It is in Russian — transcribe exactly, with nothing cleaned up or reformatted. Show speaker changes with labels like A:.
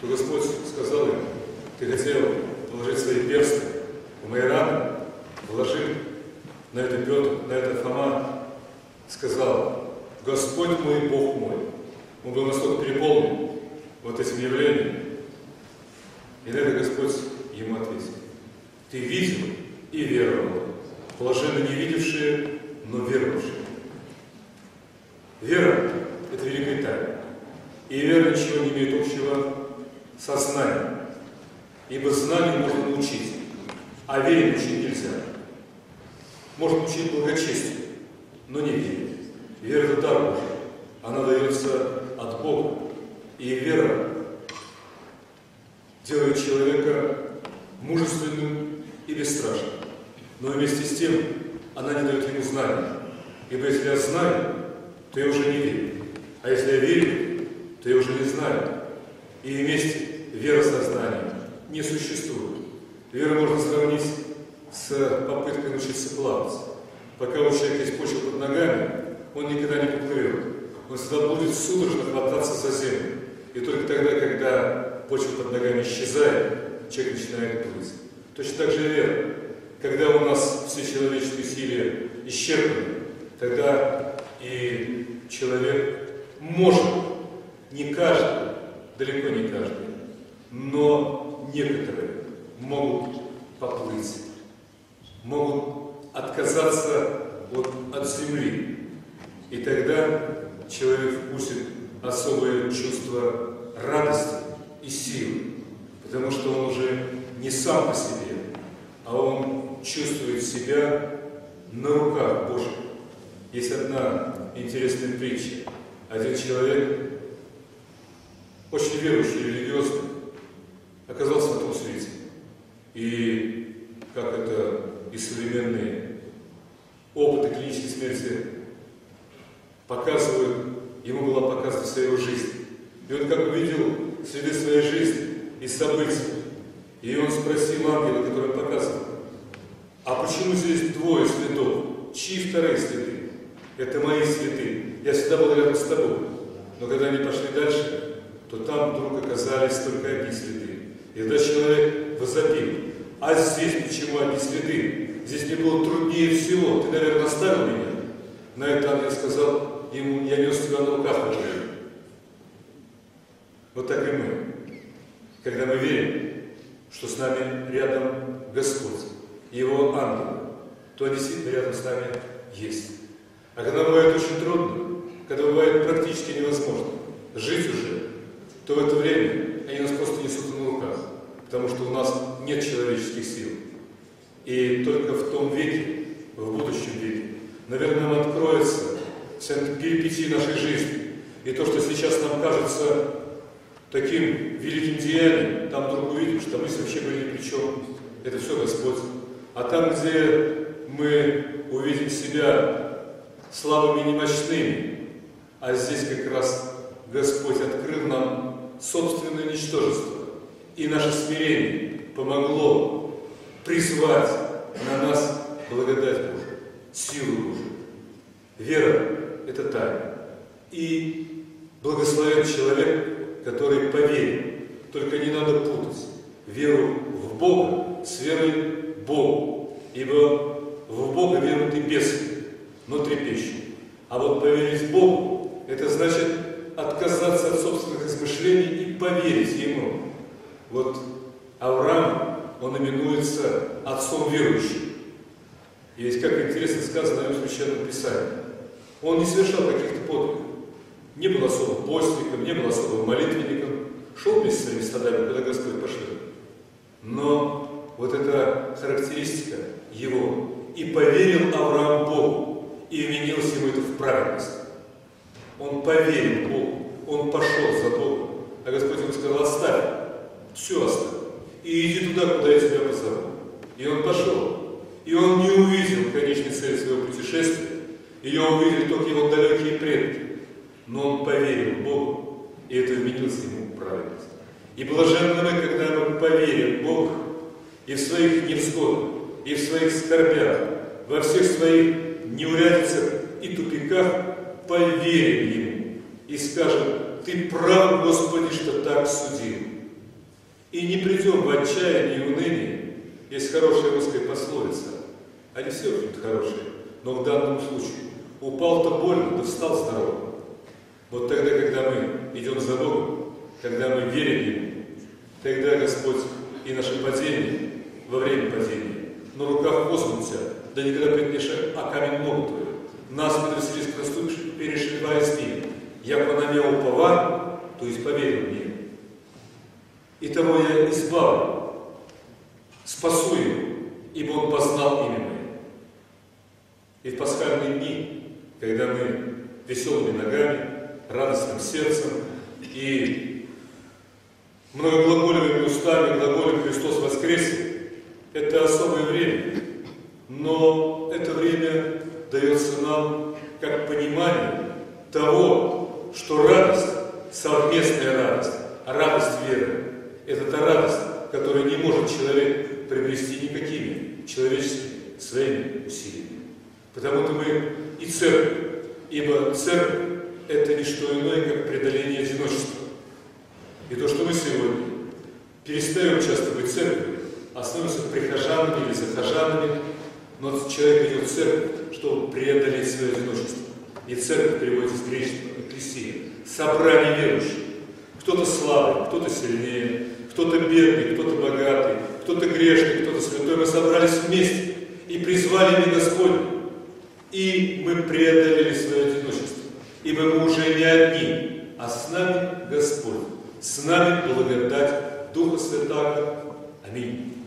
A: Но Господь сказал им: ты хотел положить свои персты в мои раны, вложи. На это Петр, на это Фома сказал: Господь мой, Бог мой. Он был настолько переполнен вот этим явлением. И на это Господь ему ответил: ты видел и веровал, блаженны не видевшие, но веровавшие. Вера – это великая тайна. И вера ничего не имеет общего со знанием. Ибо знанию можно научить, а вере научить нельзя. Можно учить благочестию, но не вере. Вера – это дар Божий. Она дается от Бога. И вера делает человека мужественным и бесстрашным. Но вместе с тем она не дает ему знания. Ибо если я знаю, то я уже не верю. А если я верю, то я уже не знаю. И вместе вера со знанием не существует. Веру можно сравнить с попыткой научиться плавать. Пока у человека есть почва под ногами, он никогда не поплывет. Он всегда будет судорожно хвататься за землю. И только тогда, когда почва под ногами исчезает, человек начинает плыть. Точно так же и вера. Когда у нас все человеческие силы исчерпаны, тогда и человек может, не каждый, далеко не каждый, но некоторые могут поплыть, могут отказаться вот от земли. И тогда человек вкусит особое чувство радости и силы, потому что он уже не сам по себе, а он чувствует себя на руках Божьих. Есть одна интересная притча. Один человек, очень верующий, религиозный, оказался на том свете. И, как это и современные опыты клинической смерти показывают, ему была показана вся его жизнь. И он как увидел следы своей жизни и событий. И он спросил ангела, который показывал: а почему здесь двое следов? Чьи вторые следы? Это мои следы. Я всегда был рядом с тобой. Но когда они пошли дальше, то там вдруг оказались только одни следы. И тогда человек возопил: а здесь почему одни следы? Здесь мне было труднее всего. Ты, наверное, оставил меня? На это ангел сказал ему: я нес тебя на руках по жизни. Вот так и мы. Когда мы верим, что с нами рядом Господь и Его ангелы, то действительно рядом с нами есть. А когда бывает очень трудно, когда бывает практически невозможно жить уже, то в это время они нас просто несут на руках, потому что у нас нет человеческих сил. И только в том веке, в будущем веке, наверное, нам откроется вся перипетия нашей жизни. И то, что сейчас нам кажется таким великим деянием, там вдруг увидим, что мы вообще были ни при чем. Это все Господь. А там, где мы увидим себя слабыми и немощными, а здесь как раз Господь открыл нам собственное ничтожество, и наше смирение помогло призвать на нас благодать Божию, силу Божию. Вера – это тайна. И благословен человек, который поверит. Только не надо путать веру в Бога с верой в Бога. Ибо в Бога веруют и бесы, но трепещут. А вот поверить Богу – это значит отказаться от собственных измышлений и поверить Ему. Вот Авраам, он именуется отцом верующих. И ведь как интересно сказано в Священном Писании. Он не совершал каких-то подвигов. Не был особым постником, не был особым молитвенником. Шел вместе с своими стадами, когда Господь пошлет. Но вот эта характеристика его. И поверил Авраам Богу, и вменилось ему это в праведность. Он поверил Богу, он пошел за Богом. А Господь ему сказал: оставь, все оставь, и иди туда, куда я тебя позову. И он пошел. И он не увидел конечной цели своего путешествия, ее увидели только его далекие предки. Но он поверил Богу, и это вменилось ему в праведность. И блаженны мы, когда мы поверим Богу, и в своих невзгодах, и в своих скорбях, во всех своих неурядицах и тупиках поверим Ему и скажем: Ты прав, Господи, что так судил. И не придем в отчаяние и уныние. Есть хорошая русская пословица. Они все, в общем-то, хорошие, но в данном случае упал-то больно, да встал здорово. Вот тогда, когда мы идем за Богом, когда мы верим Ему, тогда Господь и наше падение, во время падения, на руках возьмут тебя, да никогда преднешь, а камень ногу твою. Нас предвесились к Христу, перешивая с ним. Яко на меня упова, то есть поверил мне. И того я избавлю, спасу его, ибо он познал имя мое. И в пасхальные дни, когда мы веселыми ногами, радостным сердцем и многоглагольными устами глаголем «Христос воскресе», это особое время, но это время дается нам как понимание того, что радость, совместная радость, а радость веры – это та радость, которую не может человек приобрести никакими человеческими своими усилиями. Потому-то мы и церковь, ибо церковь – это не что иное, как преодоление одиночества. И то, что мы сегодня перестаем часто быть церковью, а становимся прихожанами или захожанами, но человек идет в церковь, чтобы преодолеть свое одиночество. И церковь переводится с греческого «экклесия» – собрание верующих. Кто-то слабый, кто-то сильнее, кто-то бедный, кто-то богатый, кто-то грешный, кто-то святой. Мы собрались вместе и призвали имя Господне. И мы преодолели свое одиночество. Ибо мы уже не одни, а с нами Господь. С нами благодать Духа Святаго. Аминь.